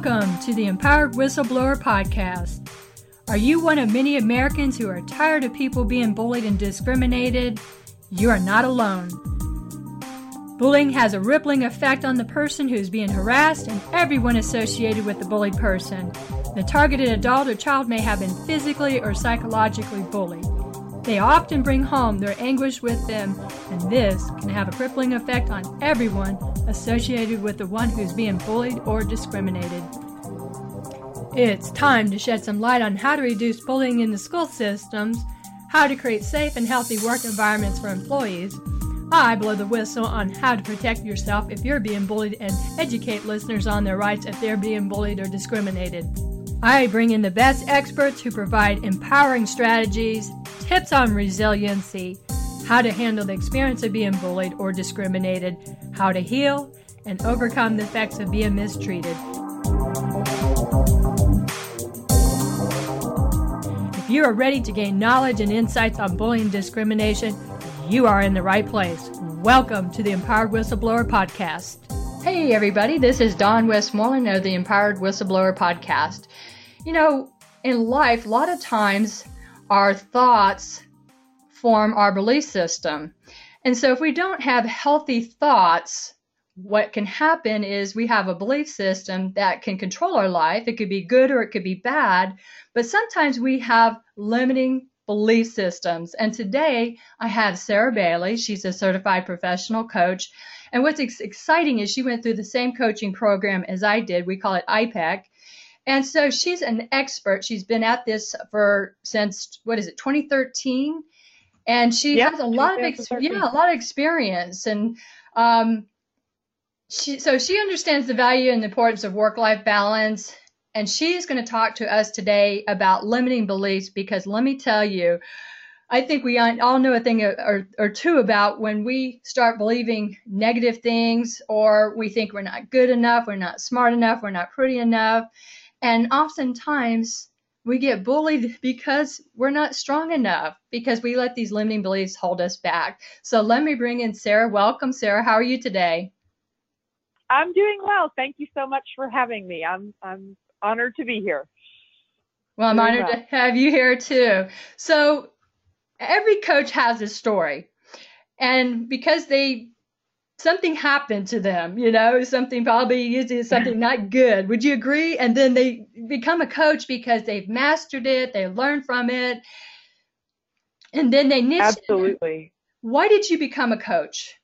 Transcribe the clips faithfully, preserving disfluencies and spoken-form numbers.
Welcome to the Empowered Whistleblower Podcast. Are you one of many Americans who are tired of people being bullied and discriminated? You are not alone. Bullying has a rippling effect on the person who is being harassed and everyone associated with the bullied person. The targeted adult or child may have been physically or psychologically bullied. They often bring home their anguish with them, and this can have a crippling effect on everyone associated with the one who's being bullied or discriminated. It's time to shed some light on how to reduce bullying in the school systems, how to create safe and healthy work environments for employees. I blow the whistle on how to protect yourself if you're being bullied and educate listeners on their rights if they're being bullied or discriminated. I bring in the best experts who provide empowering strategies, tips on resiliency, how to handle the experience of being bullied or discriminated, how to heal, and overcome the effects of being mistreated. If you are ready to gain knowledge and insights on bullying and discrimination, you are in the right place. Welcome to the Empowered Whistleblower Podcast. Hey everybody, this is Dawn Westmoreland of the Empowered Whistleblower Podcast. You know, in life, a lot of times our thoughts form our belief system. And so if we don't have healthy thoughts, what can happen is we have a belief system that can control our life. It could be good or it could be bad, but sometimes we have limiting belief systems. And today I have Sarah Bailey. She's a certified professional coach. And what's ex- exciting is she went through the same coaching program as I did. We call it I P E C. And so she's an expert. She's been at this for since, what is it, twenty thirteen? And she yep, has a lot of ex- yeah, a lot of experience. And um, she so she understands the value and the importance of work-life balance. And she's going to talk to us today about limiting beliefs because let me tell you, I think we all know a thing or, or two about when we start believing negative things or we think we're not good enough, we're not smart enough, we're not pretty enough. And oftentimes we get bullied because we're not strong enough, because we let these limiting beliefs hold us back. So let me bring in Sarah. Welcome, Sarah. How are you today? I'm doing well. Thank you so much for having me. I'm I'm honored to be here. Well, I'm honored to have you here too. So every coach has a story. And because they something happened to them, you know, something probably usually something not good. Would you agree? And then they become a coach because they've mastered it, they learned from it, and then they niche. Absolutely. Why did you become a coach?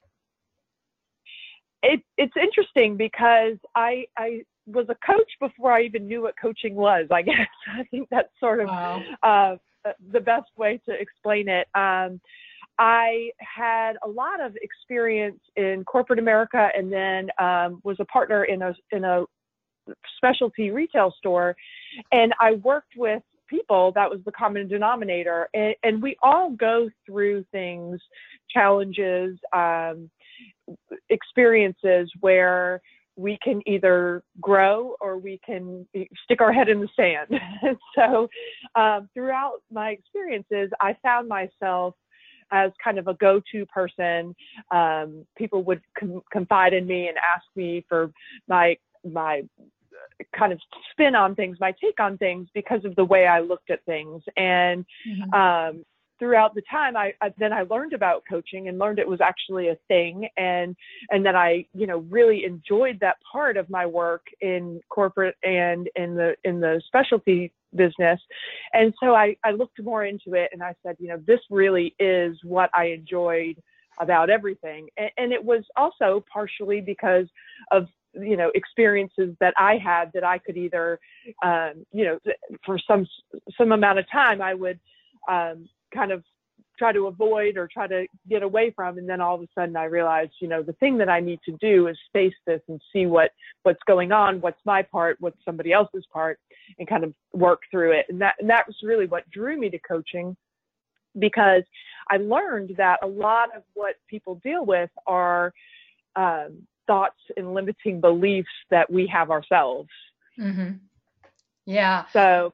It, it's interesting because I I was a coach before I even knew what coaching was, I guess. I think that's sort of Wow. uh, the best way to explain it. Um, I had a lot of experience in corporate America and then um, was a partner in a in a specialty retail store. And I worked with people. That was the common denominator. And, and we all go through things, challenges, um, experiences where we can either grow or we can stick our head in the sand. So um, throughout my experiences, I found myself as kind of a go-to person. Um, people would com- confide in me and ask me for my my kind of spin on things, my take on things because of the way I looked at things. And mm-hmm. um, throughout the time, I, I then I learned about coaching and learned it was actually a thing. And and then I, you know, really enjoyed that part of my work in corporate and in the in the specialty business. And so I, I looked more into it and I said, you know, this really is what I enjoyed about everything. And, and it was also partially because of, you know, experiences that I had that I could either, um, you know, for some, some amount of time, I would um, kind of try to avoid or try to get away from. And then all of a sudden I realized, you know, the thing that I need to do is face this and see what, what's going on, what's my part, what's somebody else's part, and kind of work through it. And that, and that was really what drew me to coaching, because I learned that a lot of what people deal with are um, thoughts and limiting beliefs that we have ourselves. Mm-hmm. Yeah. So,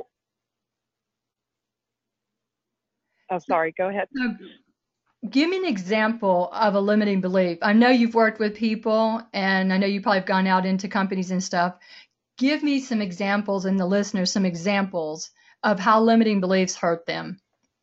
oh, sorry, go ahead. So, give me an example of a limiting belief. I know you've worked with people and I know you probably have gone out into companies and stuff. give me some examples, and the listeners some examples of how limiting beliefs hurt them.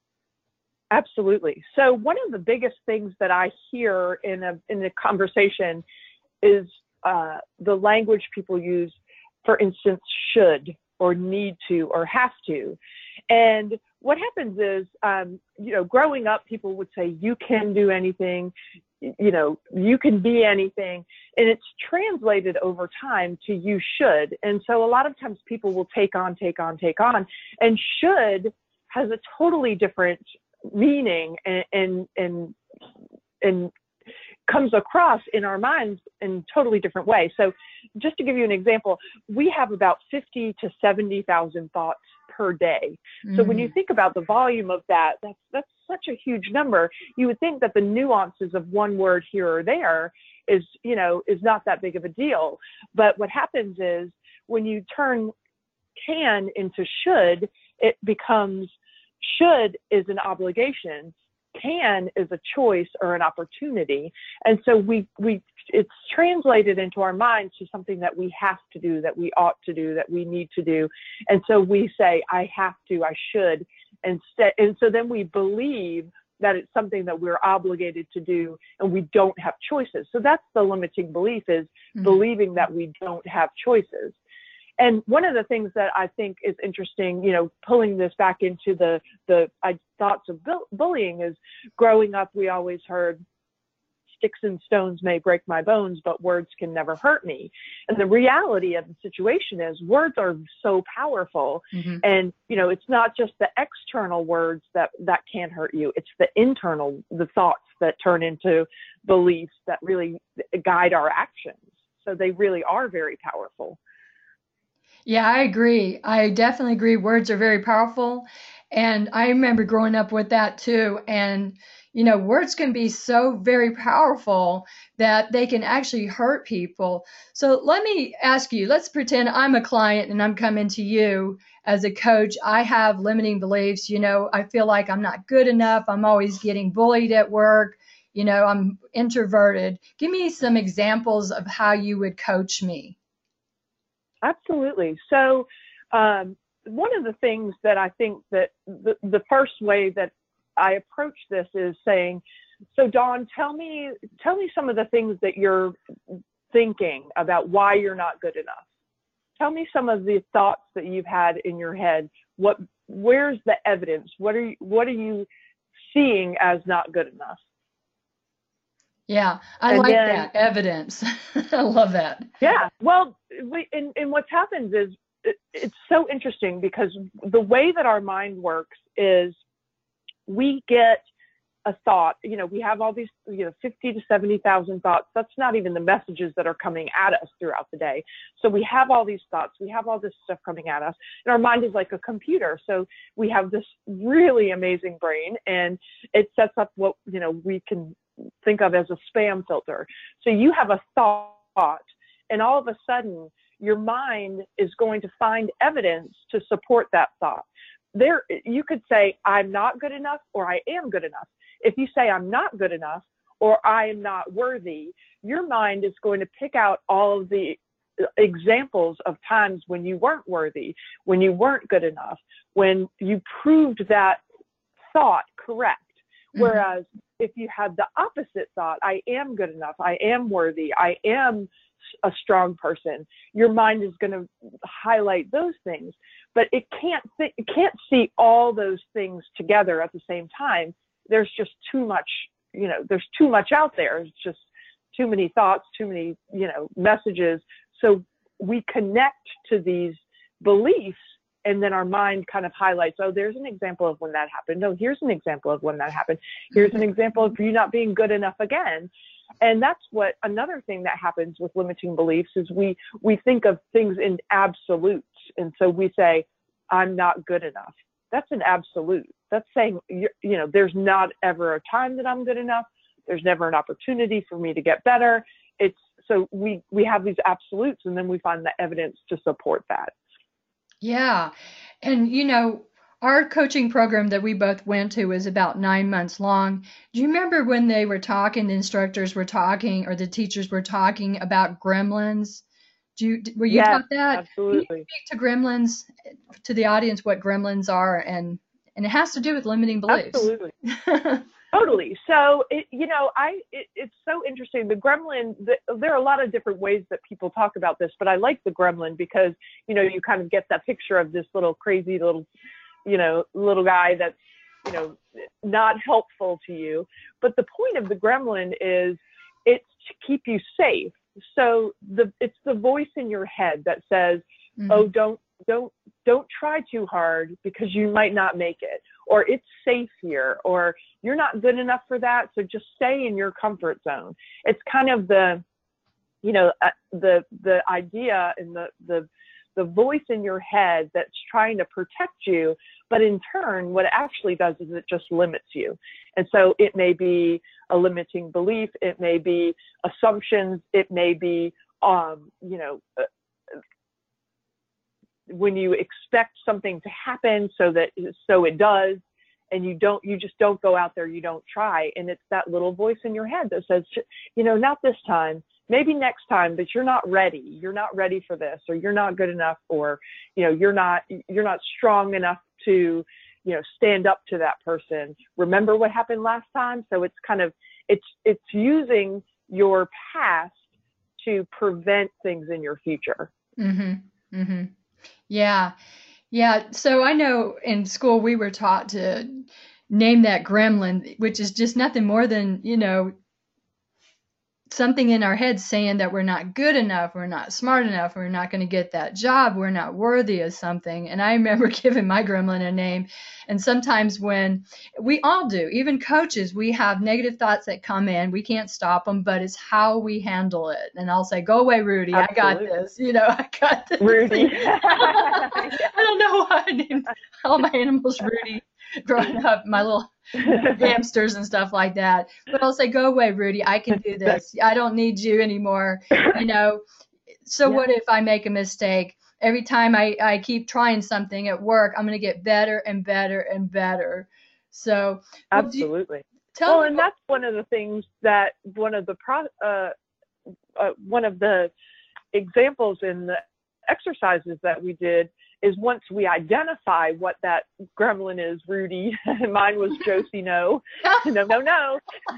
Absolutely. So one of the biggest things that I hear in a in a conversation is uh, the language people use, for instance, should or need to or have to. And what happens is, um, you know, growing up, people would say, you can do anything, you know, you can be anything. And it's translated over time to you should. And so a lot of times people will take on, take on, take on. And should has a totally different meaning and, and, and, and comes across in our minds in totally different way. So just to give you an example, we have about fifty to seventy thousand thoughts per day. Mm-hmm. So when you think about the volume of that, that's, that's such a huge number. You would think that the nuances of one word here or there is, you know, is not that big of a deal. But what happens is when you turn can into should, it becomes should is an obligation. Can is a choice or an opportunity. And so we, we, it's translated into our minds to something that we have to do, that we ought to do, that we need to do. And so we say, I have to, I should. And, st- and so then we believe that it's something that we're obligated to do and we don't have choices. So that's the limiting belief, is mm-hmm. believing that we don't have choices. And one of the things that I think is interesting, you know, pulling this back into the, the uh, thoughts of bu- bullying is, growing up, we always heard, sticks and stones may break my bones, but words can never hurt me. And the reality of the situation is words are so powerful. Mm-hmm. And, you know, it's not just the external words that, that can hurt you. It's the internal, the thoughts that turn into beliefs that really guide our actions. So they really are very powerful. Yeah, I agree. I definitely agree. Words are very powerful. And I remember growing up with that too. And, you know, words can be so very powerful that they can actually hurt people. So let me ask you, let's pretend I'm a client and I'm coming to you as a coach. I have limiting beliefs. You know, I feel like I'm not good enough. I'm always getting bullied at work. You know, I'm introverted. Give me some examples of how you would coach me. Absolutely. So um, one of the things that I think that the, the first way that I approach this is saying, so Dawn, tell me, tell me some of the things that you're thinking about why you're not good enough. Tell me some of the thoughts that you've had in your head. What, where's the evidence? What are you, what are you seeing as not good enough? Yeah, I and like then, that evidence. I love that. Yeah. Well, we, and, and what's happened is it, it's so interesting, because the way that our mind works is we get a thought, you know, we have all these, you know, fifty to seventy thousand thoughts. That's not even the messages that are coming at us throughout the day. So we have all these thoughts, we have all this stuff coming at us, and our mind is like a computer. So we have this really amazing brain, and it sets up what, you know, we can think of as a spam filter. So you have a thought, and all of a sudden your mind is going to find evidence to support that thought. There, you could say, I'm not good enough, or I am good enough. If you say I'm not good enough, or I am not worthy, your mind is going to pick out all of the examples of times when you weren't worthy, when you weren't good enough, when you proved that thought correct. Mm-hmm. Whereas if you had the opposite thought, I am good enough, I am worthy, I am a strong person, your mind is going to highlight those things. But it can't th- it can't see all those things together at the same time. There's just too much, you know, there's too much out there. It's just too many thoughts, too many, you know, messages. So we connect to these beliefs, and then our mind kind of highlights, oh, there's an example of when that happened. Oh, here's an example of when that happened. Here's an example of you not being good enough again. And that's what another thing that happens with limiting beliefs is we, we think of things in absolutes. And so we say, I'm not good enough. That's an absolute. That's saying, you know, there's not ever a time that I'm good enough. There's never an opportunity for me to get better. It's so we, we have these absolutes, and then we find the evidence to support that. Yeah. And, you know, our coaching program that we both went to was about nine months long. Do you remember when they were talking, the instructors were talking, or the teachers were talking about gremlins? Do you, were you Yes, taught that? absolutely. Can you speak to gremlins, to the audience, what gremlins are? And, and it has to do with limiting beliefs. Absolutely. Totally. So, it, you know, I it, it's so interesting. The gremlin, the, there are a lot of different ways that people talk about this, but I like the gremlin because, you know, you kind of get that picture of this little crazy little, you know, little guy that's, you know, not helpful to you. But the point of the gremlin is it's to keep you safe. So the it's the voice in your head that says, mm-hmm. oh, don't, don't, don't try too hard because you might not make it, or it's safe here, or you're not good enough for that. So just stay in your comfort zone. It's kind of the, you know, uh, the, the idea and the, the, the voice in your head that's trying to protect you. But in turn, what it actually does is it just limits you. And so it may be a limiting belief. It may be assumptions. It may be, um, you know, uh, when you expect something to happen so that, so it does, and you don't, you just don't go out there, you don't try. And it's that little voice in your head that says, you know, not this time, maybe next time, but you're not ready. You're not ready for this, or you're not good enough, or, you know, you're not, you're not strong enough to, you know, stand up to that person. Remember what happened last time? So it's kind of, it's, it's using your past to prevent things in your future. Mm-hmm. Mm-hmm. Yeah. Yeah. So I know in school we were taught to name that gremlin, which is just nothing more than, you know, something in our heads saying that we're not good enough, we're not smart enough, we're not going to get that job, we're not worthy of something. And I remember giving my gremlin a name. And sometimes when we all do, even coaches, we have negative thoughts that come in. We can't stop them, but it's how we handle it. And I'll say, go away, Rudy. Absolutely. I got this. You know, I got this. Rudy. I don't know why I named all my animals Rudy growing up, my little hamsters and stuff like that. But I'll say, go away, Rudy. I can do this. I don't need you anymore. You know, so yeah. What if I make a mistake? Every time I, I keep trying something at work, I'm going to get better and better and better. So absolutely. You, tell well, me and what, that's one of the things that one of the pro, uh, uh, one of the examples in the exercises that we did is once we identify what that gremlin is, Rudy, mine was Josie, no, no, no, no.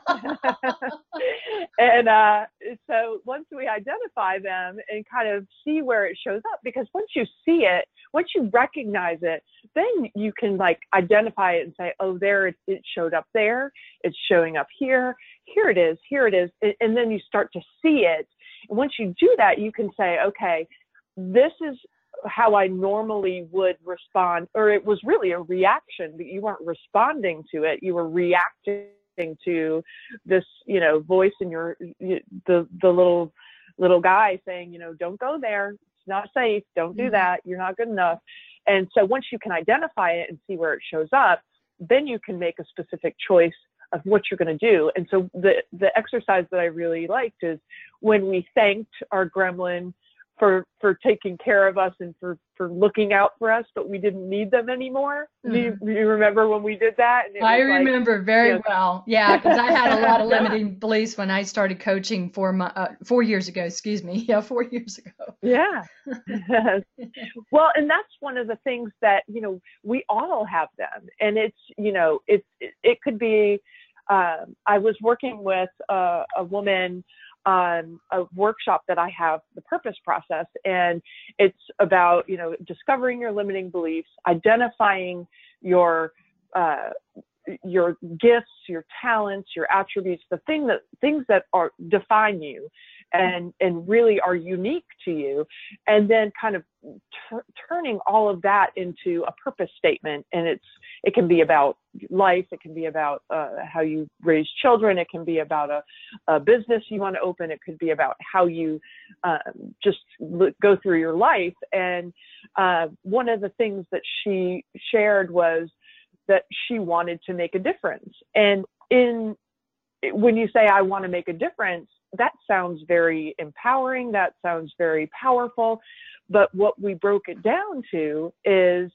And uh, so once we identify them and kind of see where it shows up, because once you see it, once you recognize it, then you can like identify it and say, oh, there it, it showed up there. It's showing up here. Here it is. Here it is. And then you start to see it. And once you do that, you can say, okay, this is how I normally would respond, or it was really a reaction, but you weren't responding to it. You were reacting to this, you know, voice in your, the, the little, little guy saying, you know, don't go there. It's not safe. Don't do that. You're not good enough. And so once you can identify it and see where it shows up, then you can make a specific choice of what you're going to do. And so the, the exercise that I really liked is when we thanked our gremlin for, for taking care of us and for, for looking out for us, but we didn't need them anymore. Mm-hmm. Do, you, do you remember when we did that? And it I was remember like, very you know, well. Yeah. Cause I had a lot of limiting beliefs when I started coaching four, uh, four years ago, excuse me. Yeah. Four years ago. Yeah. Well, and that's one of the things that, you know, we all have them, and it's, you know, it's, it, it could be, um, I was working with a, a woman on a workshop that I have, the purpose process. And it's about, you know, discovering your limiting beliefs, identifying your, uh, your gifts, your talents, your attributes, the thing that things that are define you and, and really are unique to you. And then kind of t- turning all of that into a purpose statement. And it's, it can be about life. It can be about uh, how you raise children. It can be about a, a business you want to open. It could be about how you um, just l- go through your life. And uh, one of the things that she shared was that she wanted to make a difference. And in when you say, I want to make a difference, that sounds very empowering. That sounds very powerful. But what we broke it down to is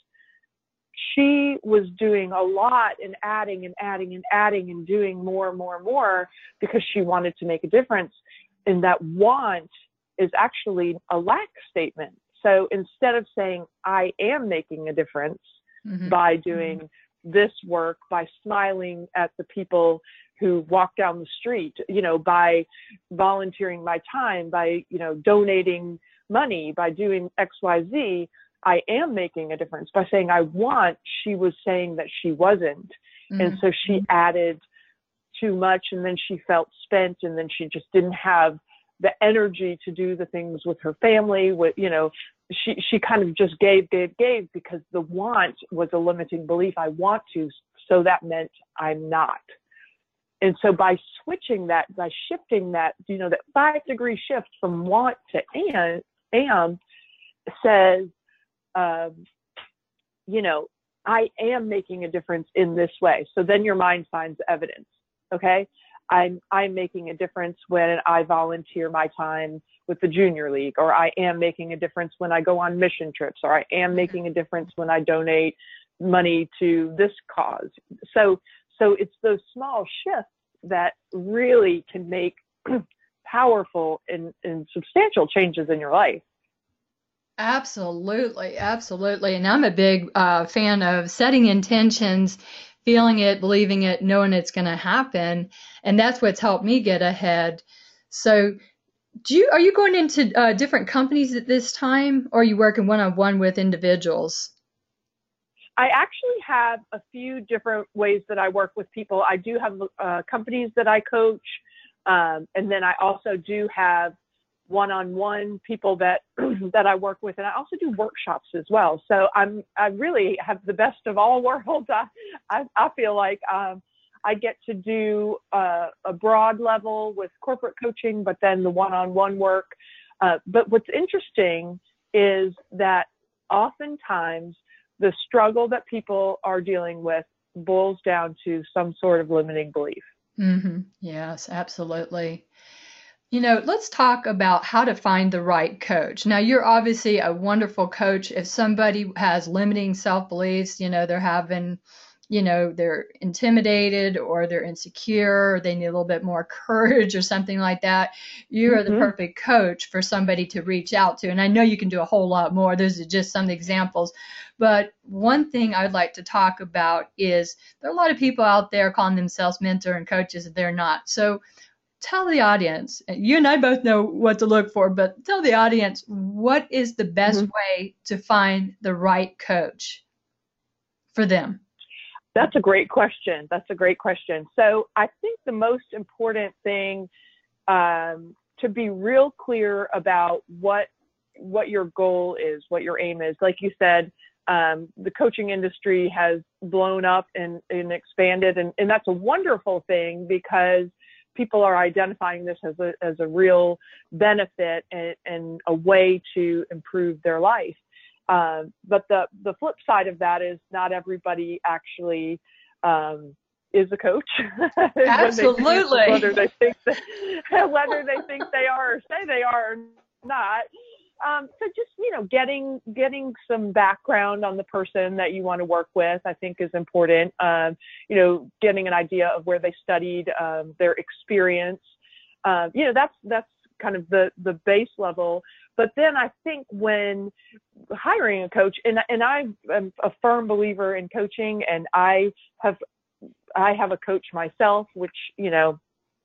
she was doing a lot and adding and adding and adding and doing more and more and more because she wanted to make a difference. And that want is actually a lack statement. So instead of saying, I am making a difference mm-hmm. by doing mm-hmm. this work, by smiling at the people who walk down the street, you know, by volunteering my time, by, you know, donating money, by doing X, Y, Z, I am making a difference. By saying I want, she was saying that she wasn't. Mm-hmm. And so she added too much, and then she felt spent, and then she just didn't have the energy to do the things with her family. With, you know, she, she kind of just gave, gave, gave because the want was a limiting belief. I want to, so that meant I'm not. And so by switching that, by shifting that, you know, that five degree shift from want to am, am says, um, you know, I am making a difference in this way. So then your mind finds evidence. Okay. I'm, I'm making a difference when I volunteer my time with the junior league, or I am making a difference when I go on mission trips, or I am making a difference when I donate money to this cause. So, so it's those small shifts that really can make powerful and, and substantial changes in your life. Absolutely. Absolutely. And I'm a big uh, fan of setting intentions, feeling it, believing it, knowing it's going to happen. And that's what's helped me get ahead. So do you, are you going into uh, different companies at this time, or are you working one-on-one with individuals? I actually have a few different ways that I work with people. I do have uh, companies that I coach. Um, and then I also do have one-on-one people that that I work with, and I also do workshops as well. So I'm I really have the best of all worlds. I I, I feel like um, I get to do uh, a broad level with corporate coaching, but then the one-on-one work. Uh, but what's interesting is that oftentimes the struggle that people are dealing with boils down to some sort of limiting belief. Mm-hmm. Yes, absolutely. You know, let's talk about how to find the right coach. Now, you're obviously a wonderful coach. If somebody has limiting self-beliefs, you know, they're having, you know, they're intimidated or they're insecure, or they need a little bit more courage or something like that, you are the mm-hmm. perfect coach for somebody to reach out to. And I know you can do a whole lot more. Those are just some examples. But one thing I'd like to talk about is there are a lot of people out there calling themselves mentor and coaches, and they're not. So tell the audience, you and I both know what to look for, but tell the audience, what is the best mm-hmm. way to find the right coach for them? That's a great question. That's a great question. So I think the most important thing um, to be real clear about what what your goal is, what your aim is. Like you said, um, the coaching industry has blown up and, and expanded, and, and that's a wonderful thing because people are identifying this as a as a real benefit and, and a way to improve their life. Um, but the, the flip side of that is not everybody actually um, is a coach. Absolutely. they, whether they think that, whether they think they are or say they are or not. Um, so just, you know, getting getting some background on the person that you want to work with, I think is important. Um, you know, getting an idea of where they studied, um, their experience. Uh, you know, that's that's kind of the the base level. But then I think when hiring a coach, and and I am a firm believer in coaching, and I have I have a coach myself, which, you know,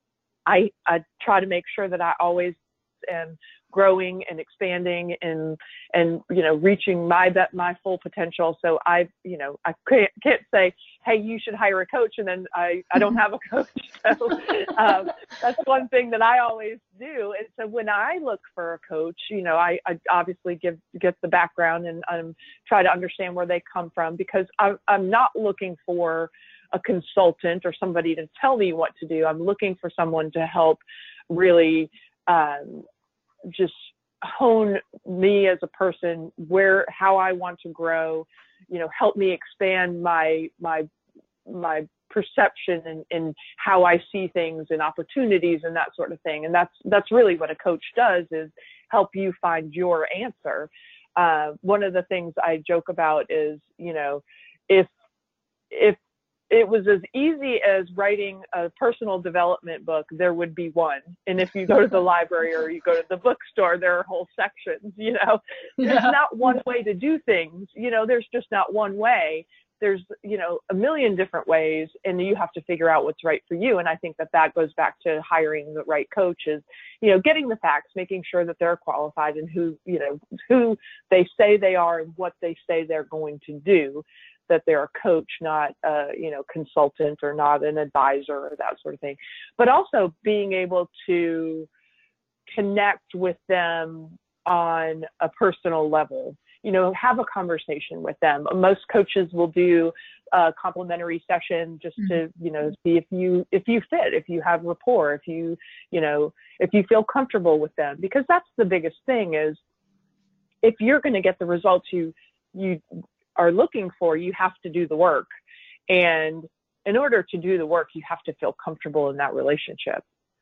I I try to make sure that I always am growing and expanding and and you know reaching my my full potential. So I you know I can't, can't say, hey, you should hire a coach, and then I I don't have a coach. So um, that's one thing that I always do. And so when I look for a coach, you know I, I obviously give get the background and um, try to understand where they come from, because I, I'm not looking for a consultant or somebody to tell me what to do. I'm looking for someone to help really um, just hone me as a person, where, how I want to grow, you know, help me expand my, my, my perception and, and how I see things and opportunities and that sort of thing. And that's, that's really what a coach does, is help you find your answer. Uh, one of the things I joke about is, you know, if, if it was as easy as writing a personal development book. There would be one. And if you go to the library or you go to the bookstore, there are whole sections, you know, there's Yeah. not one way to do things. You know, there's just not one way. There's, you know, a million different ways, and you have to figure out what's right for you. And I think that that goes back to hiring the right coaches, you know, getting the facts, making sure that they're qualified and who, you know, who they say they are and what they say they're going to do, that they're a coach, not a, you know, consultant or not an advisor or that sort of thing. But also being able to connect with them on a personal level. You know, have a conversation with them. Most coaches will do a complimentary session just to, you know, see if you, if you fit, if you have rapport, if you, you know, if you feel comfortable with them, because that's the biggest thing is if you're going to get the results you, you are looking for, you have to do the work. And in order to do the work, you have to feel comfortable in that relationship.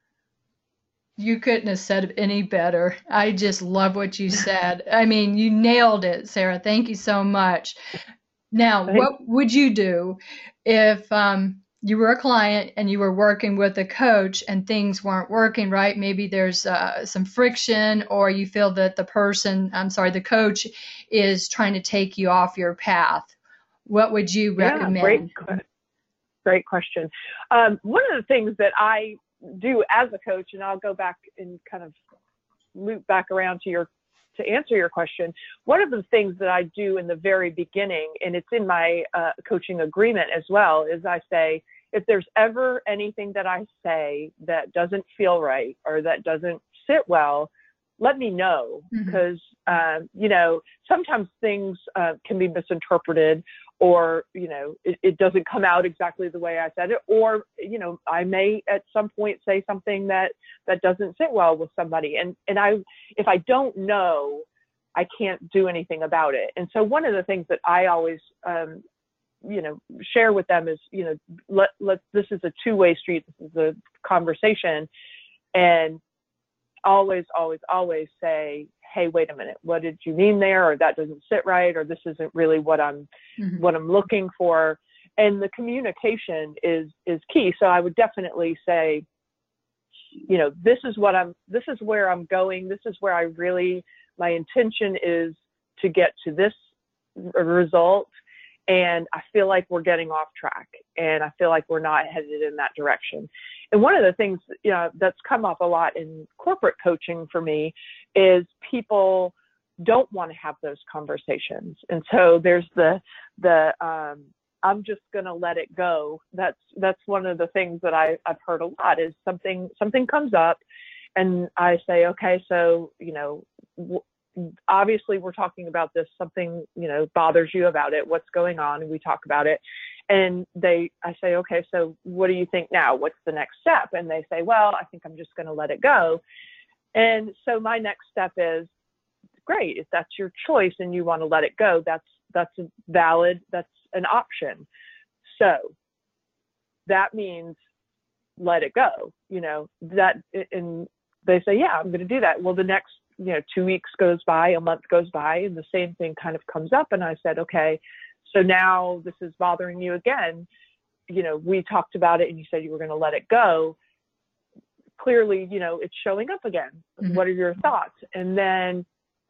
You couldn't have said it any better. I just love what you said. I mean, you nailed it, Sarah. Thank you so much. Now, what would you do if um, you were a client and you were working with a coach and things weren't working right? Maybe there's uh, some friction, or you feel that the person, I'm sorry, the coach is trying to take you off your path. What would you recommend? Yeah, great, great question. Um, one of the things that I do as a coach, and I'll go back and kind of loop back around to your, to answer your question. One of the things that I do in the very beginning, and it's in my uh, coaching agreement as well, is I say, if there's ever anything that I say that doesn't feel right or that doesn't sit well, let me know, because, mm-hmm. um, you know, sometimes things uh, can be misinterpreted, or, you know, it, it doesn't come out exactly the way I said it, or, you know, I may at some point say something that, that doesn't sit well with somebody. And, and I, if I don't know, I can't do anything about it. And so one of the things that I always, um, you know, share with them is, you know, let, let, this is a two-way street. This is a conversation. And always, always, always say, hey, wait a minute, what did you mean there? Or that doesn't sit right, or this isn't really what I'm, mm-hmm. what I'm looking for. And the communication is, is key. So I would definitely say, you know, this is what I'm, this is where I'm going. This is where I really, my intention is to get to this result. And I feel like we're getting off track, and I feel like we're not headed in that direction. And one of the things, you know, that's come up a lot in corporate coaching for me is people don't want to have those conversations. And so there's the, the, um, I'm just going to let it go. That's, that's one of the things that I, I've heard a lot is something, something comes up and I say, okay, so, you know, w- obviously we're talking about this, something, you know, bothers you about it, what's going on, and we talk about it. And they, I say, okay, so what do you think now? What's the next step? And they say, well, I think I'm just going to let it go. And so my next step is, great, if that's your choice and you want to let it go, that's, that's a valid, that's an option. So that means let it go, you know, that, and they say, yeah, I'm going to do that. Well, the next, you know, two weeks goes by, a month goes by, and the same thing kind of comes up. And I said, okay, so now this is bothering you again. You know, we talked about it and you said you were going to let it go. Clearly, you know, it's showing up again. Mm-hmm. What are your thoughts? And then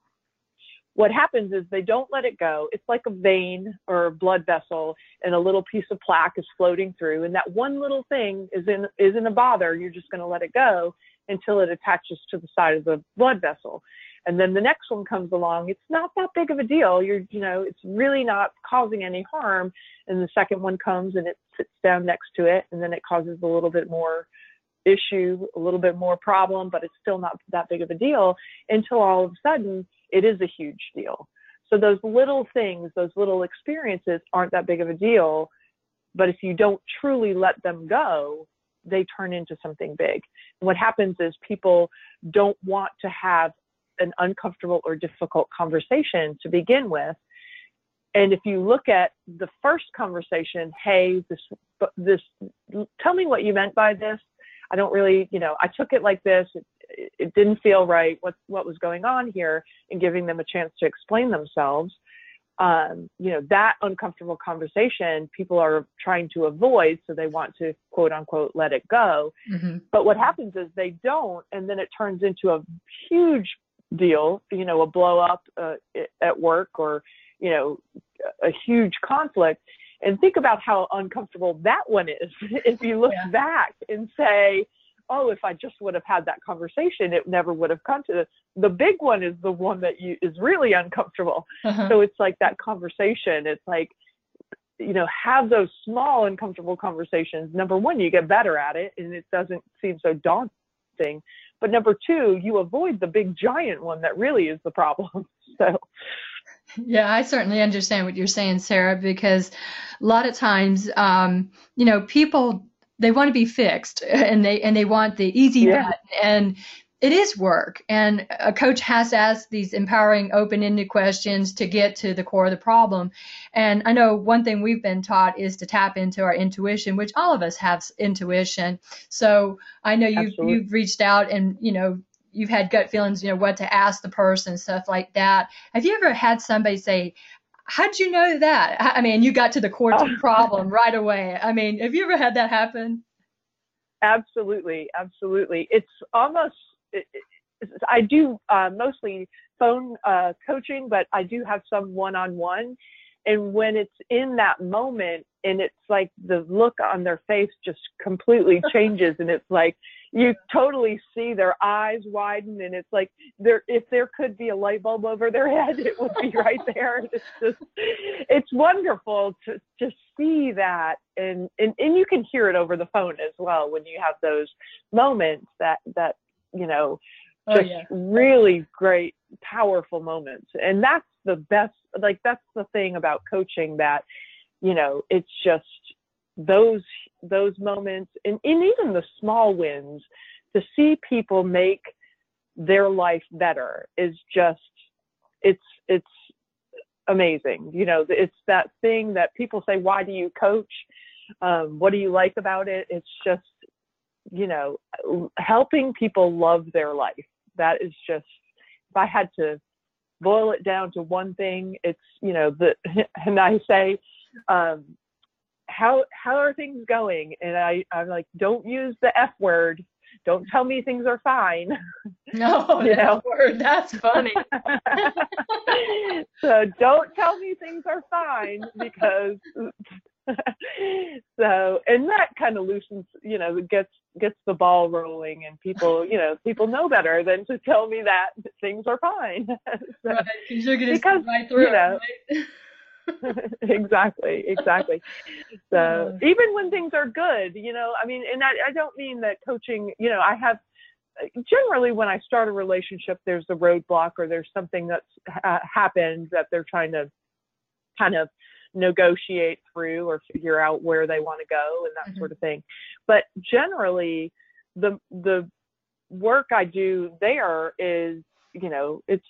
what happens is they don't let it go. It's like a vein or a blood vessel, and a little piece of plaque is floating through. And that one little thing is in, isn't a bother. You're just going to let it go until it attaches to the side of the blood vessel. And then the next one comes along. It's not that big of a deal. You're, you know, it's really not causing any harm. And the second one comes and it sits down next to it. And then it causes a little bit more issue, a little bit more problem, but it's still not that big of a deal until all of a sudden it is a huge deal. So those little things, those little experiences aren't that big of a deal. But if you don't truly let them go, they turn into something big. And what happens is people don't want to have an uncomfortable or difficult conversation to begin with. And if you look at the first conversation, hey, this, this, tell me what you meant by this. I don't really, you know, I took it like this. It, it didn't feel right. What, what was going on here, and giving them a chance to explain themselves. um, you know, that uncomfortable conversation people are trying to avoid. So they want to quote unquote, let it go. Mm-hmm. But what happens is they don't, and then it turns into a huge deal, you know, a blow up uh, at work, or, you know, a huge conflict. And think about how uncomfortable that one is. If you look yeah. back and say, oh, if I just would have had that conversation, it never would have come to this. The big one is the one that you is really uncomfortable. Uh-huh. So it's like that conversation. It's like, you know, have those small uncomfortable conversations. Number one, you get better at it and it doesn't seem so daunting. But number two, you avoid the big giant one that really is the problem. So. Yeah, I certainly understand what you're saying, Sarah, because a lot of times, um, you know, people, they want to be fixed and they, and they want the easy yeah. button, and it is work. And a coach has to ask these empowering, open-ended questions to get to the core of the problem. And I know one thing we've been taught is to tap into our intuition, which all of us have intuition. So I know you've, you've reached out and, you know, you've had gut feelings, you know, what to ask the person, stuff like that. Have you ever had somebody say, how'd you know that? I mean, you got to the core of the problem right away. I mean, have you ever had that happen? Absolutely. Absolutely. It's almost, it, it, I do uh, mostly phone uh, coaching, but I do have some one-on-one. And when it's in that moment and it's like the look on their face just completely changes, and it's like you totally see their eyes widen, and it's like there, if there could be a light bulb over their head, it would be right there. It's just, it's wonderful to to see that, and, and and you can hear it over the phone as well when you have those moments that that you know just oh, yeah. really great, powerful moments. And that's the best, like, that's the thing about coaching, that, you know, it's just those, those moments, and, and even the small wins, to see people make their life better is just, it's, it's amazing. You know, it's that thing that people say, why do you coach? Um, what do you like about it? It's just, you know, helping people love their life. That is just, if I had to boil it down to one thing, it's, you know, the, and I say, um, how, how are things going? And I, I'm like, don't use the F word. Don't tell me things are fine. No, you know? F word. That's funny. So don't tell me things are fine, because so, and that kind of loosens, you know, gets, gets the ball rolling, and people, you know, people know better than to tell me that things are fine. So, right, you're gonna because, right through you know, it, right? exactly, exactly. So even when things are good, you know, I mean, and I, I don't mean that coaching, you know, I have, generally when I start a relationship, there's a roadblock, or there's something that's uh, happened that they're trying to kind of negotiate through or figure out where they want to go and that mm-hmm. sort of thing. But generally the, the work I do there is, you know, it's,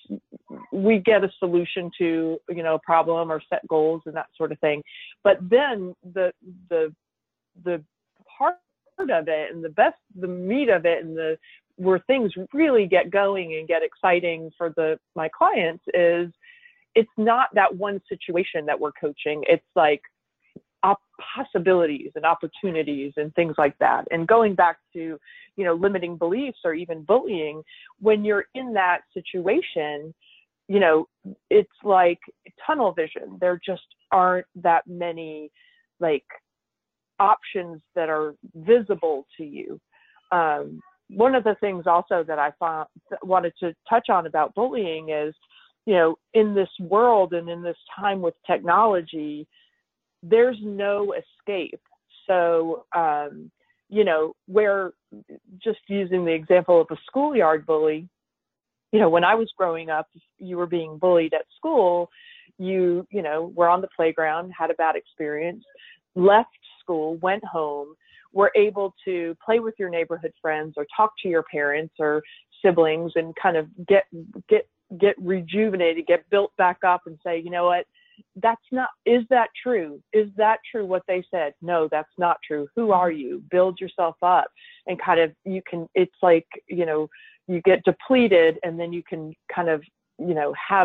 we get a solution to, you know, a problem, or set goals and that sort of thing. But then the, the, the part of it, and the best, the meat of it, and the, where things really get going and get exciting for the, my clients, is it's not that one situation that we're coaching. It's like op- possibilities and opportunities and things like that. And going back to, you know, limiting beliefs or even bullying, when you're in that situation, you know, it's like tunnel vision. There just aren't that many like options that are visible to you. Um, one of the things also that I found, wanted to touch on about bullying is, you know, in this world and in this time with technology, there's no escape. So, um, you know, where, just using the example of a schoolyard bully, you know, when I was growing up, you were being bullied at school, you, you know, were on the playground, had a bad experience, left school, went home, were able to play with your neighborhood friends, or talk to your parents or siblings, and kind of get, get, get rejuvenated, get built back up, and say, you know what, that's not, is that true? Is that true what they said? No, that's not true. Who are you? Build yourself up, and kind of, you can, it's like, you know, you get depleted, and then you can kind of, you know, have,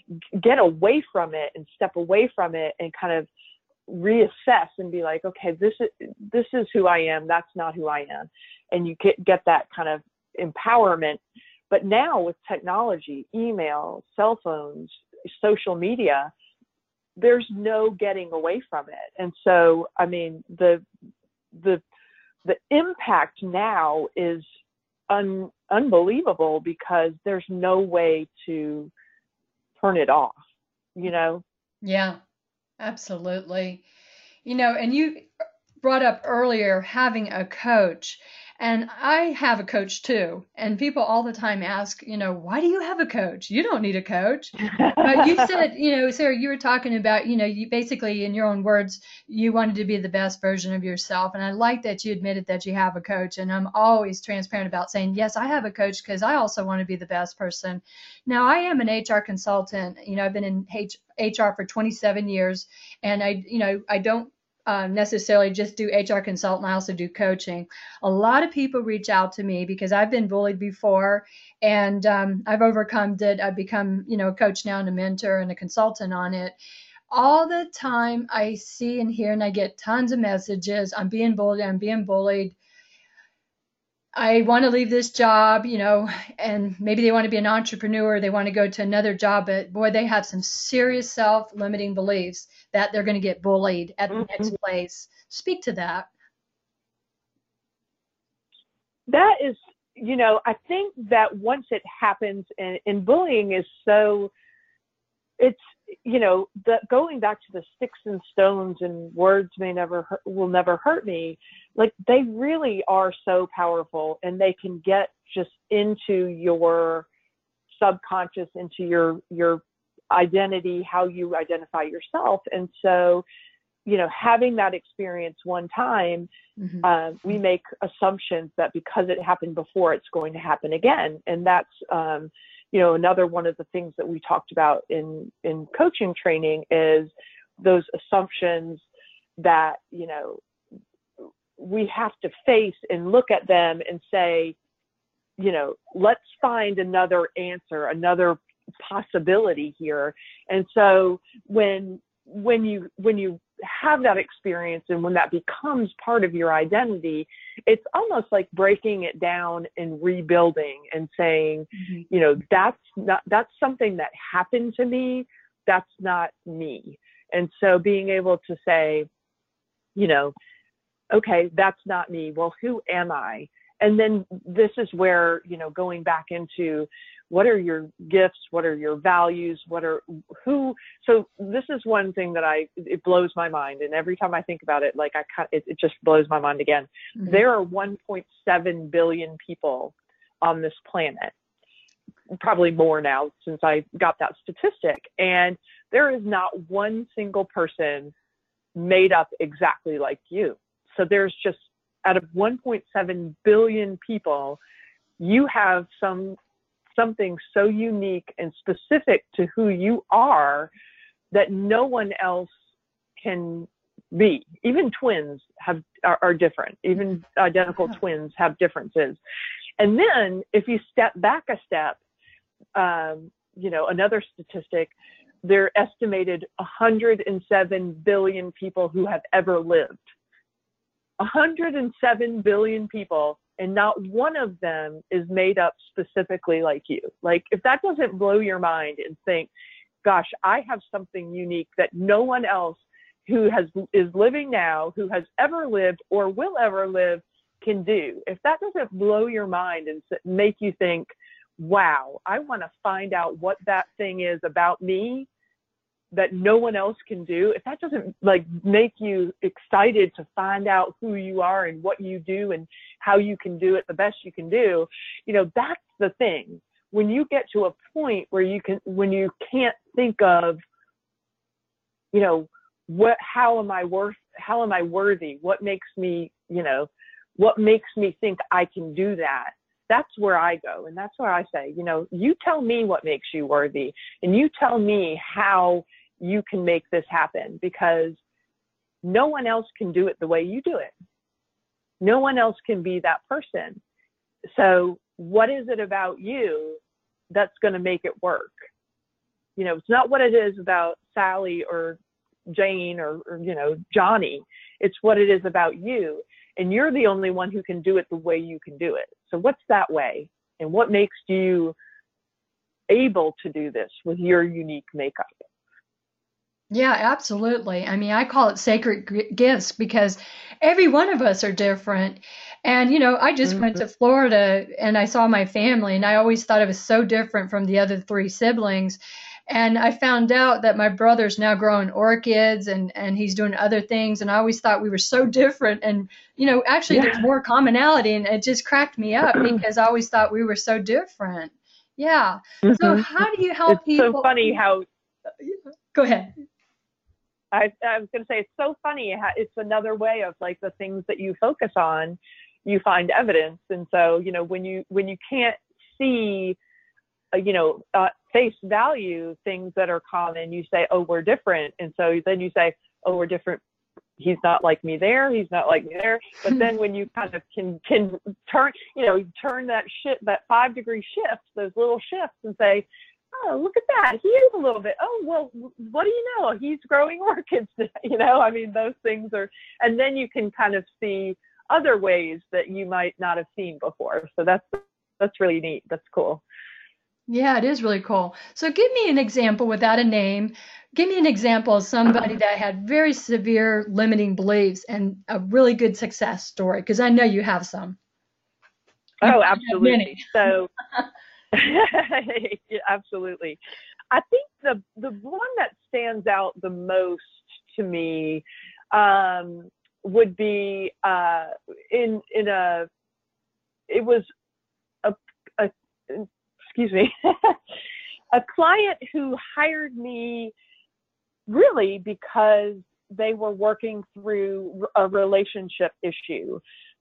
get away from it and step away from it and kind of reassess and be like, okay, this is, this is who I am. That's not who I am. And you get, get that kind of empowerment. But now with technology, email, cell phones, social media, there's no getting away from it. And so, I mean, the, the, the impact now is un, unbelievable because there's no way to turn it off, you know? Yeah, absolutely. You know, and you brought up earlier having a coach. And I have a coach too. And people all the time ask, you know, why do you have a coach? You don't need a coach. But you said, you know, Sarah, you were talking about, you know, you basically, in your own words, you wanted to be the best version of yourself. And I like that you admitted that you have a coach. And I'm always transparent about saying, yes, I have a coach because I also want to be the best person. Now, I am an H R consultant. You know, I've been in H R for twenty-seven years. And I, you know, I don't Uh, necessarily just do H R consultant. I also do coaching. A lot of people reach out to me because I've been bullied before and um, I've overcome it. I've become, you know, a coach now and a mentor and a consultant on it. All the time I see and hear and I get tons of messages. I'm being bullied. I'm being bullied. I want to leave this job, you know, and maybe they want to be an entrepreneur. They want to go to another job, but boy, they have some serious self-limiting beliefs that they're going to get bullied at the Mm-hmm. next place. Speak to that. That is, you know, I think that once it happens, and, and bullying is so, it's, you know, the, going back to the sticks and stones and words may never hurt, will never hurt me. Like they really are so powerful and they can get just into your subconscious, into your, your identity, how you identify yourself. And so, you know, having that experience one time, Mm-hmm. uh, we make assumptions that because it happened before, it's going to happen again. And that's, um, you know, another one of the things that we talked about in, in coaching training is those assumptions that, you know, we have to face and look at them and say, you know, let's find another answer, another possibility here. And so when, when you, when you have that experience and when that becomes part of your identity, it's almost like breaking it down and rebuilding and saying, Mm-hmm. you know, that's not, that's something that happened to me. That's not me. And so being able to say, you know, okay, that's not me. Well, who am I? And then this is where, you know, going back into what are your gifts? What are your values? What are, who, so this is one thing that I, it blows my mind. And every time I think about it, like I, it, it just blows my mind again. Mm-hmm. There are one point seven billion people on this planet, probably more now since I got that statistic. And there is not one single person made up exactly like you. So there's just, out of one point seven billion people, you have some something so unique and specific to who you are that no one else can be. Even twins have are, are different. Even identical Yeah. twins have differences. And then if you step back a step, um, you know, another statistic, there are estimated one hundred seven billion people who have ever lived. one hundred seven billion people, and not one of them is made up specifically like you. Like, if that doesn't blow your mind and think, gosh, I have something unique that no one else who has is living now, who has ever lived or will ever live can do. If that doesn't blow your mind and make you think, wow, I want to find out what that thing is about me that no one else can do, if that doesn't like make you excited to find out who you are and what you do and how you can do it the best you can do, you know, that's the thing. When you get to a point where you can, when you can't think of, you know, what, how am I worth, how am I worthy? What makes me, you know, what makes me think I can do that? That's where I go. And that's where I say, you know, you tell me what makes you worthy and you tell me how you can make this happen, because no one else can do it the way you do it. No one else can be that person. So what is it about you that's going to make it work? You know, it's not what it is about Sally or Jane or, or, you know, Johnny. It's what it is about you. And you're the only one who can do it the way you can do it. So what's that way? And what makes you able to do this with your unique makeup? Yeah, absolutely. I mean, I call it sacred g- gifts because every one of us are different. And, you know, I just went Mm-hmm. to Florida and I saw my family, and I always thought it was so different from the other three siblings. And I found out that my brother's now growing orchids and, and he's doing other things. And I always thought we were so different. And, you know, actually there's Yeah. more commonality, and it just cracked me up because I always thought we were so different. Yeah. So Mm-hmm. how do you It's help so people? funny how Go ahead. I, I was going to say, it's so funny how it's another way of like the things that you focus on, you find evidence. And so, you know, when you, when you can't see, uh, you know, uh, face value things that are common, you say, oh, we're different. And so then you say, oh, we're different. He's not like me there. He's not like me there. But then when you kind of can, can turn, you know, turn that shit, that five degree shift, those little shifts, and say, oh, look at that. He is a little bit, oh, well, what do you know? He's growing orchids, you know, I mean, those things are, and then you can kind of see other ways that you might not have seen before. So that's, that's really neat. That's cool. Yeah, it is really cool. So give me an example without a name. Give me an example of somebody that had very severe limiting beliefs and a really good success story, because I know you have some. You Oh, probably have absolutely. many. So, yeah, absolutely. I think the the one that stands out the most to me um, would be uh, in in a it was a, a excuse me a client who hired me really because they were working through a relationship issue,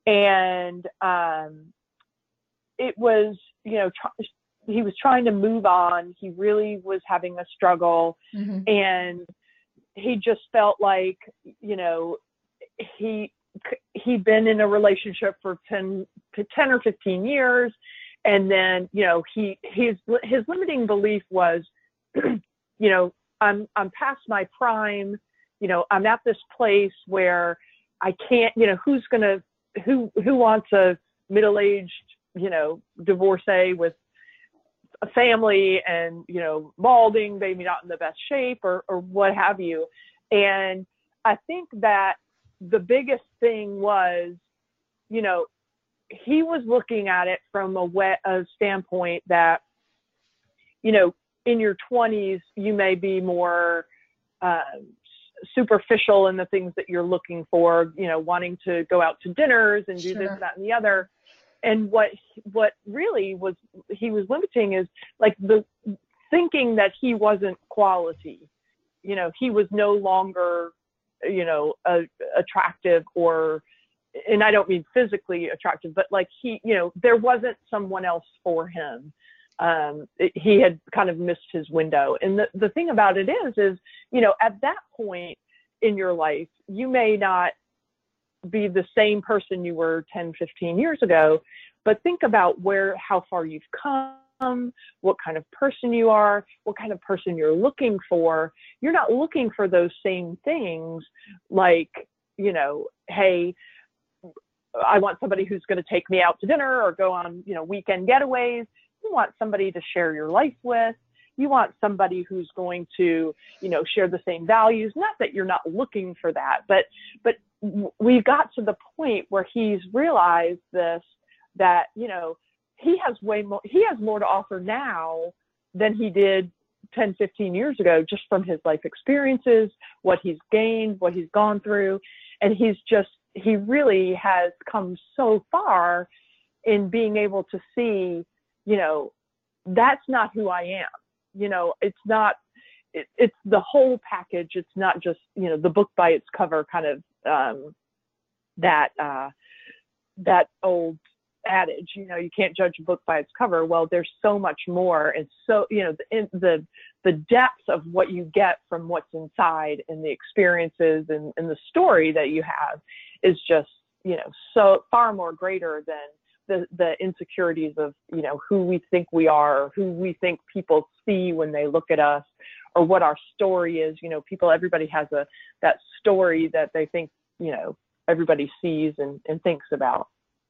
and um, it was, you know, tr- he was trying to move on. He really was having a struggle, Mm-hmm. and he just felt like, you know, he, he'd been in a relationship for ten to ten or fifteen years. And then, you know, he, his, his limiting belief was, you know, I'm, I'm past my prime, you know, I'm at this place where I can't, you know, who's going to, who, who wants a middle-aged, you know, divorcee with a family and, you know, balding, maybe not in the best shape or, or what have you. And I think that the biggest thing was, you know, he was looking at it from a, wet, a standpoint that, you know, in your twenties, you may be more uh, superficial in the things that you're looking for, you know, wanting to go out to dinners and do Sure. this, that, and the other. And what, what really was, he was limiting is like the thinking that he wasn't quality, you know, he was no longer, you know, a, attractive or, and I don't mean physically attractive, but like he, you know, there wasn't someone else for him. Um, it, he had kind of missed his window. And the, the thing about it is, is, you know, at that point in your life, you may not be the same person you were ten, fifteen years ago, but think about where, how far you've come, what kind of person you are, what kind of person you're looking for. You're not looking for those same things like, you know, hey, I want somebody who's going to take me out to dinner or go on, you know, weekend getaways. You want somebody to share your life with. You want somebody who's going to, you know, share the same values. Not that you're not looking for that, but, but we got to the point where he's realized this, that, you know, he has way more, he has more to offer now than he did ten, fifteen years ago, just from his life experiences, what he's gained, what he's gone through. And he's just, he really has come so far in being able to see, you know, that's not who I am. You know, it's not, it, it's the whole package. It's not just, you know, the book by its cover kind of, um, that, uh, that old adage, you know, you can't judge a book by its cover. Well, there's so much more. And so, you know, the, the, the depth of what you get from what's inside and the experiences and, and the story that you have is just, you know, so far more greater than the, the insecurities of, you know, who we think we are, or who we think people see when they look at us, or what our story is. You know, people, everybody has a, that story that they think, you know, everybody sees and, and thinks about.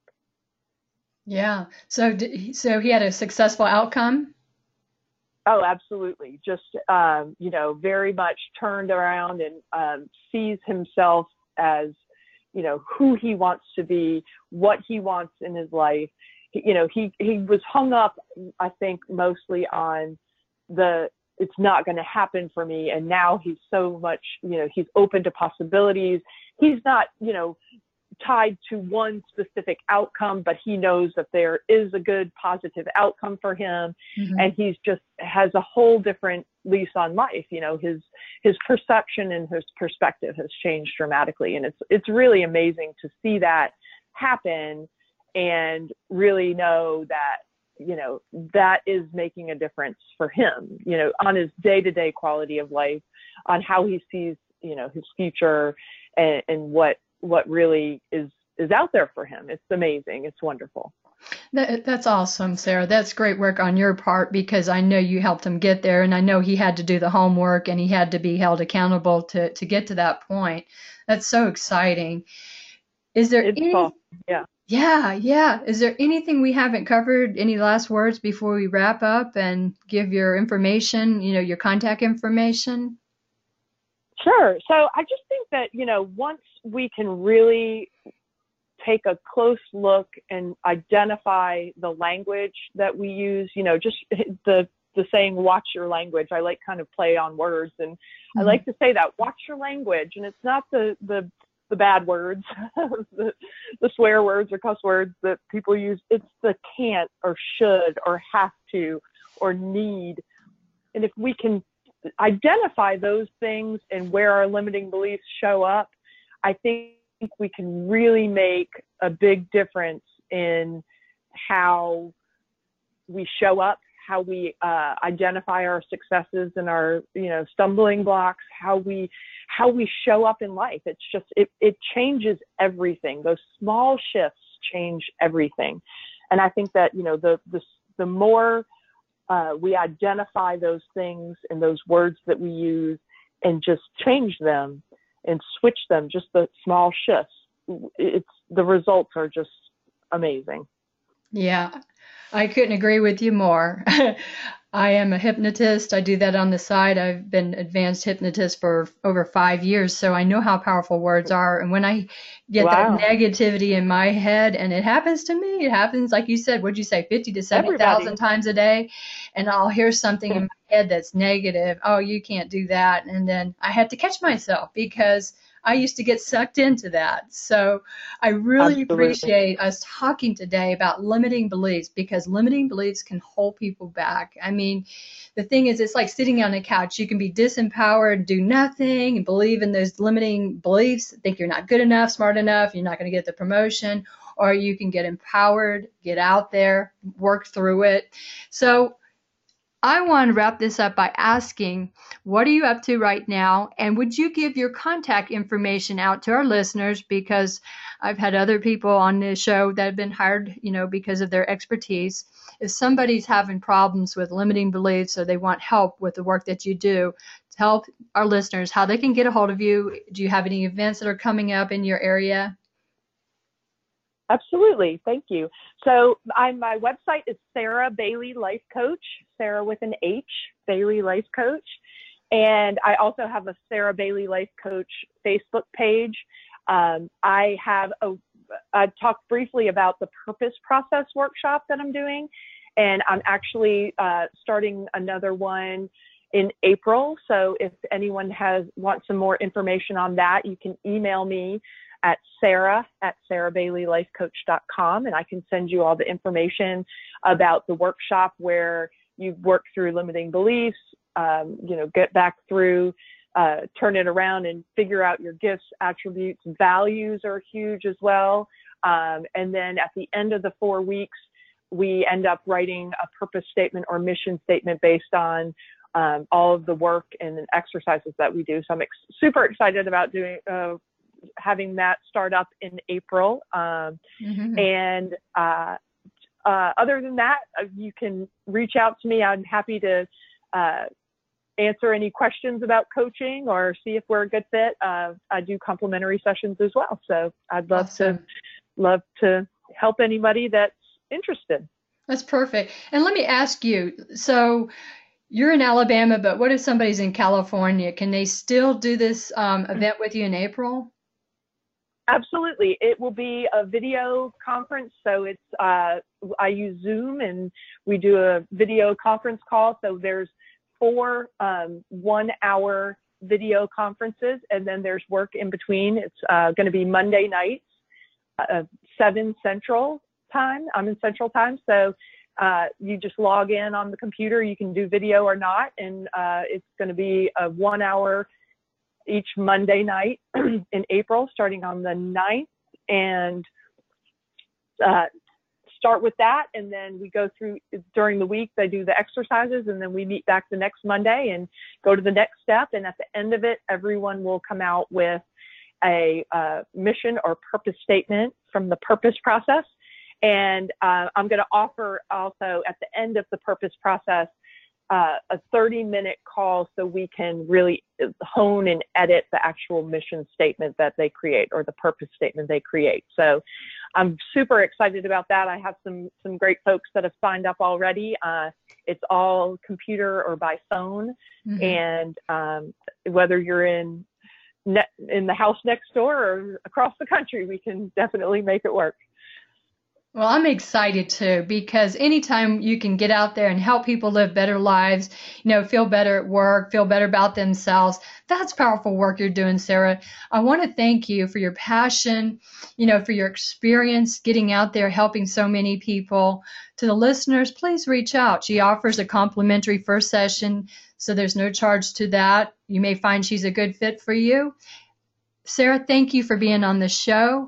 Yeah. So, did, so he had a successful outcome? Oh, absolutely. Just, um, you know, very much turned around and um, sees himself as, you know, who he wants to be, what he wants in his life. He, you know, he, he was hung up, I think, mostly on the, it's not going to happen for me. And now he's so much, you know, he's open to possibilities. He's not, you know, tied to one specific outcome, but he knows that there is a good positive outcome for him. Mm-hmm. And he's just has a whole different lease on life. You know, his, his perception and his perspective has changed dramatically. And it's, it's really amazing to see that happen and really know that, you know, that is making a difference for him, you know, on his day-to-day quality of life, on how he sees, you know, his future and, and what, what really is, is out there for him. It's amazing. It's wonderful. That, that's awesome, Sarah. That's great work on your part, because I know you helped him get there, and I know he had to do the homework and he had to be held accountable to, to get to that point. That's so exciting. Is there it's any, awesome. Yeah. Yeah, yeah. Is there anything we haven't covered? Any last words before we wrap up and give your information, you know, your contact information? Sure. So I just think that, you know, once we can really take a close look and identify the language that we use, you know, just the, the saying, watch your language. I like kind of play on words, and mm-hmm. I like to say that, watch your language. And it's not the, the, the bad words, the, the swear words or cuss words that people use. It's the can't or should or have to or need. And if we can identify those things and where our limiting beliefs show up, I think we can really make a big difference in how we show up, how we uh, identify our successes and our, you know, stumbling blocks, how we, how we show up in life. It's just, it, it changes everything. Those small shifts change everything. And I think that, you know, the, the, the more uh, we identify those things and those words that we use and just change them and switch them, just the small shifts, it's, the results are just amazing. Yeah, I couldn't agree with you more. I am a hypnotist. I do that on the side. I've been advanced hypnotist for over five years, so I know how powerful words are. And when I get wow. that negativity in my head, and it happens to me, it happens, like you said, what'd you say, fifty to seventy thousand times a day, and I'll hear something in my head that's negative. Oh, you can't do that. And then I had to catch myself, because I used to get sucked into that. So I really Absolutely. appreciate us talking today about limiting beliefs, because limiting beliefs can hold people back. I mean, the thing is, it's like sitting on a couch. You can be disempowered, do nothing, and believe in those limiting beliefs, think you're not good enough, smart enough, you're not going to get the promotion, or you can get empowered, get out there, work through it. So I want to wrap this up by asking, what are you up to right now? And would you give your contact information out to our listeners? Because I've had other people on this show that have been hired, you know, because of their expertise. If somebody's having problems with limiting beliefs, or they want help with the work that you do, tell our listeners how they can get a hold of you. Do you have any events that are coming up in your area? Absolutely. Thank you. So I'm, my website is Sarah Bailey Life Coach, Sarah with an H, Bailey Life Coach. And I also have a Sarah Bailey Life Coach Facebook page. Um, I have a, I talked briefly about the Purpose Process workshop that I'm doing. And I'm actually uh, starting another one in April. So if anyone has wants some more information on that, you can email me at Sarah at sarah bailey life coach dot com, and I can send you all the information about the workshop where you work through limiting beliefs, um, you know, get back through, uh, turn it around and figure out your gifts, attributes, values are huge as well. Um, and then at the end of the four weeks, we end up writing a purpose statement or mission statement based on um, all of the work and exercises that we do. So I'm ex- super excited about doing, uh, having that start up in April. Um, Mm-hmm. and uh, uh, other than that, uh, you can reach out to me. I'm happy to uh, answer any questions about coaching or see if we're a good fit. Uh, I do complimentary sessions as well. So I'd love Awesome. to love to help anybody that's interested. That's perfect. And let me ask you, so you're in Alabama, but what if somebody's in California? Can they still do this um, event with you in April? Absolutely. It will be a video conference. So it's, uh, I use Zoom and we do a video conference call. So there's four um, one hour video conferences and then there's work in between. It's uh, going to be Monday nights, uh, seven Central time. I'm in Central time. So uh, you just log in on the computer. You can do video or not. And uh, it's going to be a one hour each Monday night in April, starting on the ninth, and uh, start with that. And then we go through during the week, they do the exercises, and then we meet back the next Monday and go to the next step. And at the end of it, everyone will come out with a uh, mission or purpose statement from the purpose process. And uh, I'm going to offer also at the end of the purpose process Uh, a thirty minute call so we can really hone and edit the actual mission statement that they create or the purpose statement they create. So I'm super excited about that. I have some, some great folks that have signed up already. Uh, it's all computer or by phone. Mm-hmm. And um, whether you're in, ne- in the house next door or across the country, we can definitely make it work. Well, I'm excited too, because anytime you can get out there and help people live better lives, you know, feel better at work, feel better about themselves, that's powerful work you're doing, Sarah. I want to thank you for your passion, you know, for your experience getting out there, helping so many people. To the listeners, please reach out. She offers a complimentary first session, so there's no charge to that. You may find she's a good fit for you. Sarah, thank you for being on the show.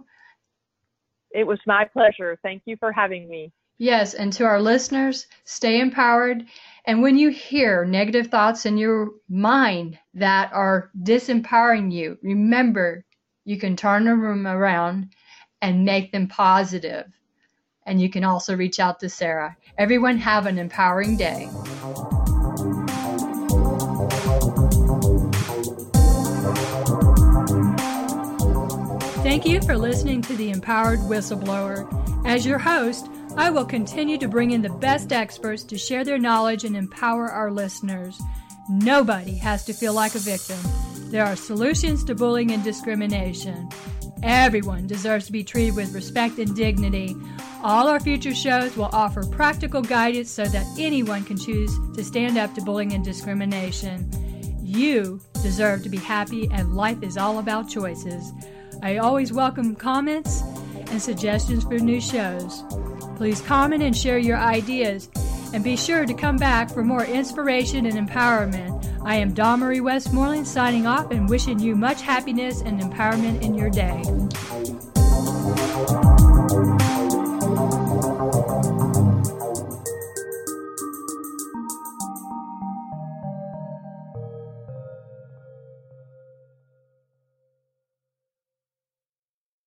It was my pleasure. Thank you for having me. Yes, and to our listeners, stay empowered. And when you hear negative thoughts in your mind that are disempowering you, remember you can turn them around and make them positive. And you can also reach out to Sarah. Everyone have an empowering day. Thank you for listening to The Empowered Whistleblower. As your host, I will continue to bring in the best experts to share their knowledge and empower our listeners. Nobody has to feel like a victim. There are solutions to bullying and discrimination. Everyone deserves to be treated with respect and dignity. All our future shows will offer practical guidance so that anyone can choose to stand up to bullying and discrimination. You deserve to be happy, and life is all about choices. I always welcome comments and suggestions for new shows. Please comment and share your ideas, and be sure to come back for more inspiration and empowerment. I am Dawn Marie Westmoreland signing off and wishing you much happiness and empowerment in your day.